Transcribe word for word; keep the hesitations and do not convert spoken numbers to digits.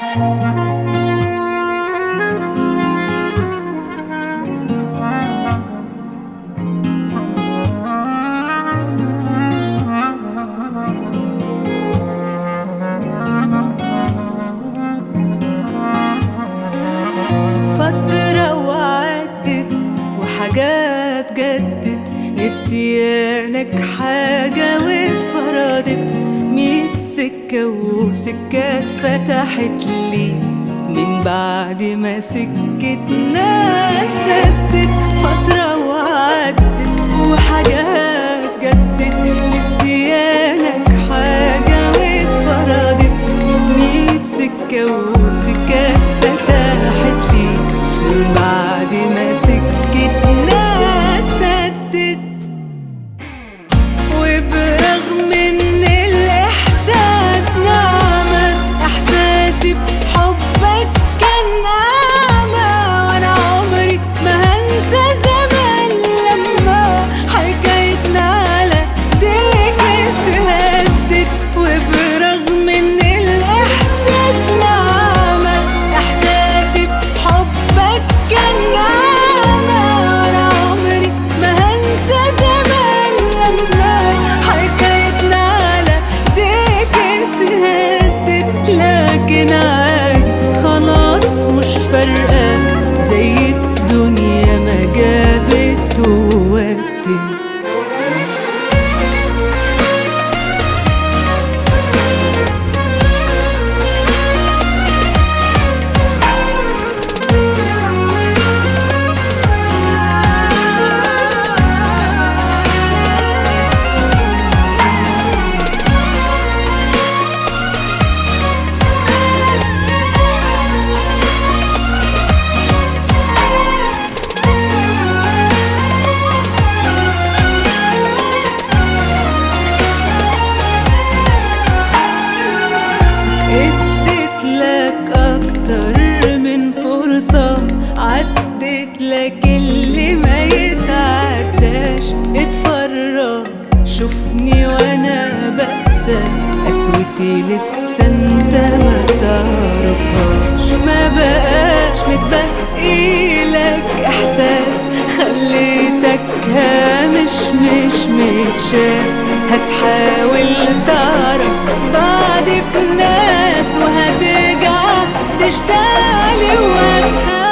فترة وعدت وحاجات جدت، نسيانك حاجة واتفرضت، ميت سكة وسكات فتحت لي من بعد ما سكتنا سدت. فترة وعدت وحاجات جدت، نسيانك حاجة واتفرضت، ميت سكة وسكات فتحت لي من بعد ما سكتنا سدت. وبرغم ان الاحساس نعمة، احساسي بحبك كان نعمة، وانا عمري ما هنسى زمان لما حكايتنا على ايديك اتهدت. وبرغم ان الاحساس نعمة، احساسي بحبك كان نعمة، وانا عمري ما هنسى زمان لما حكايتنا على ايديك اتهدت. لكن عادي خلاص مش فارقة، زي الدنيا ما جابت وودت. اديت لك اكتر من فرصة، عدت لك اللي ما يتعداش. اتفرج شوفني وانا بأسى، قسوتي لسه انت ما تعرفهاش. ما بقاش متبقي لك احساس، خليتك هامش مش متشاف. هتحاول تعرف بعدي في ناس، وهترجع تشتاقلي وهتحاول